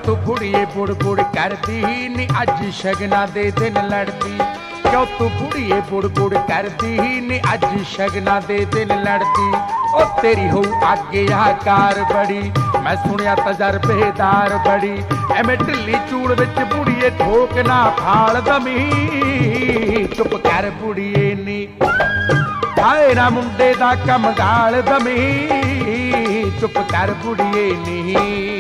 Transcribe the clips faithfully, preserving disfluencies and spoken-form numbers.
तू बुढ़िए बुड़ बुड़ करदी नी अज शगना दे दिन लड़दी, क्यों तू बुढ़िए बुड़ बुड़ करदी नी अज शगना दे दिन लड़दी। ओ तेरी हो आज्ञाकार बड़ी, मैं सुनिया तजरबेदार बड़ी, एवें ढिली चूड़ विच बुढ़िए ठोक ना फाल दमी। चुप कर बुढ़िए नी हाए ना मुंडे दा कम गाल दमी, चुप कर बुढ़िए नी।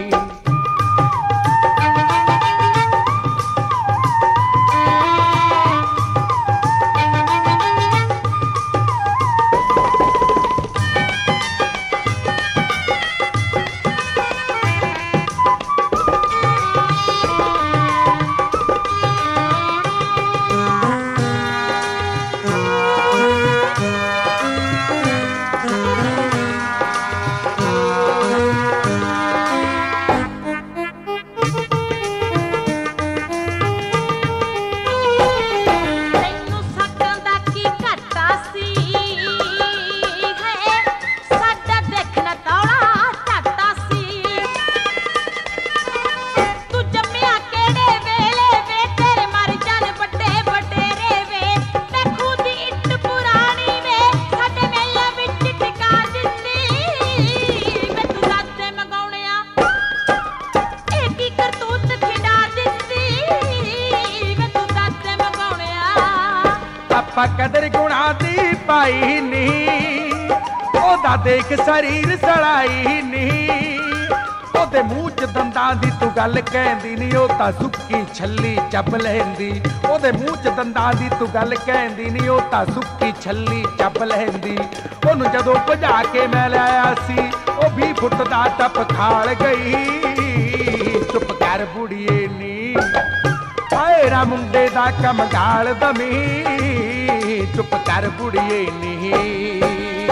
कदर गुणा दी पाई नी, ओदा देख शरीर सड़ाई नी। ओदे मूँह च दंदां दी तू गल कहंदी नी, ओ तां सुक्की छल्ली चब लैंदी। ओदे मूँह च दंदां दी तू गल कहंदी नी, ओ तां सुक्की छल्ली चब लैंदी। ओनू जदों भजा के मैं लाया सी, ओ भी फुट दा टप खाल गई। चुप कर बुढ़िए नी हाए ना मुंडे दा कम गाल दमी, चुप कर बुढ़िए नी।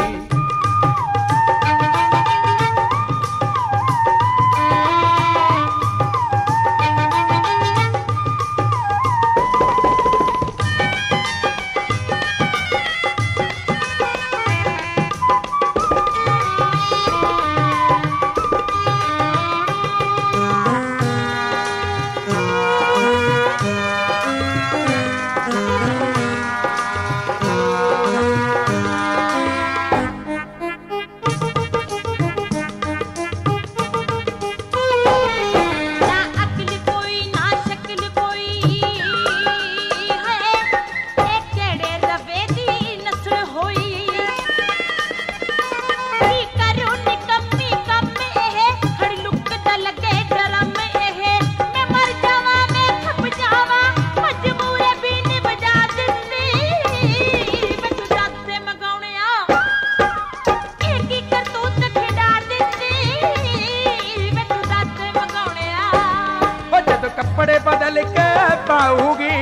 कपड़े बदल के पाऊगी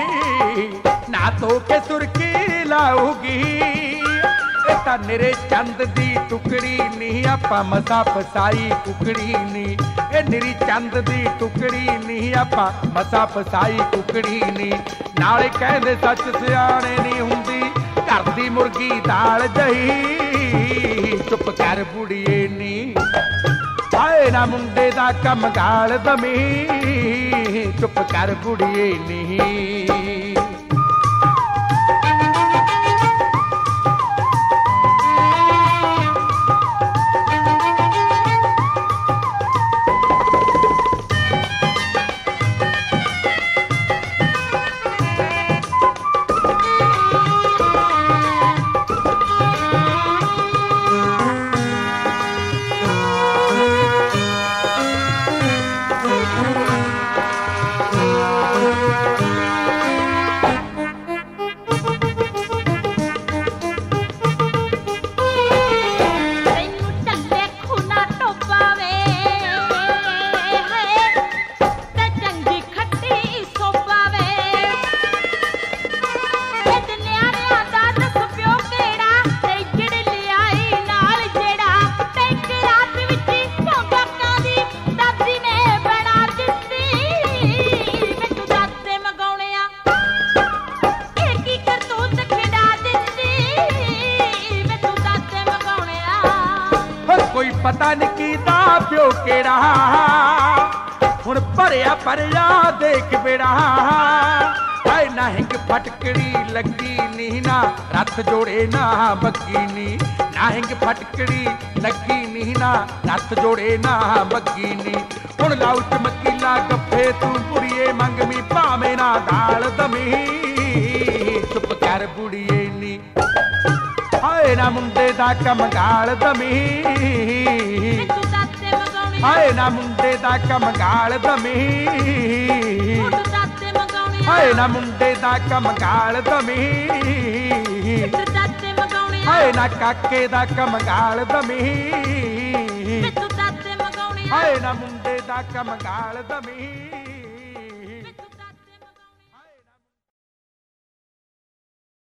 ना तो के सुर्खी लाऊगी। इता निरे चंद दी टुकड़ी नहीं, आपा मसा फसाई कुकड़ी नहीं। ए निरी चंद दी टुकड़ी नहीं, आपा मसा फसाई कुकड़ी नहीं। नाले कहंदे सच सियाणे नहीं हुंदी, घर दी मुर्गी दाल जही। चुप कर बुढ़िए नी हाए ना मुंडे दा कम गाल दमी, चुप कर बुढ़िए नी। पता नहीं कीदा प्यो केड़ा ਹੁਣ ਭਰਿਆ ਭਰਿਆ ਦੇਖ ਬੇੜਾ ਹਾਏ ਨਾ ਹਿੰਗ ਫਟਕੜੀ ਲੱਗੀ ਨੀ ਨਾ ਰੱਥ ਜੋੜੇ ਨਾ ਬੱਗੀ ਨੀ ਨਾ ਹਿੰਗ ਫਟਕੜੀ ਲੱਗੀ ਨੀ ਨਾ ਰੱਥ ਜੋੜੇ ਨਾ ਬੱਗੀ ਨੀ ਹੁਣ ਲਾਉ ਚਮਕੀਲਾ ਗੱਫੇ ਤੂੰ ਬੁੜੀਏ ਮੰਗਵੀਂ ਭਾਵੇਂ ਨਾ ਦਾਲ ਦਮੀ ਚੁੱਪ ਕਰ ਬੁੜੀਏ ਨੀ ਹਾਏ ਨਾ ਮੁੰਡੇ ਦਾ ਕਮਗਾਲ ਦਮੀ ਹਾਏ ਨਾ ਮੁੰਡੇ ਦਾ ਕਮਗਾਲ ਦਮੀ ਹਾਏ ਨਾ ਮੁੰਡੇ ਦਾ ਕਮਗਾਲ ਦਮੀ ਹਾਏ ਨਾ ਕਾਕੇ ਦਾ ਕਮਗਾਲ ਦਮੀ ਹਾਏ ਨਾ ਮੁੰਡੇ ਦਾ ਕਮਗਾਲ ਦਮੀ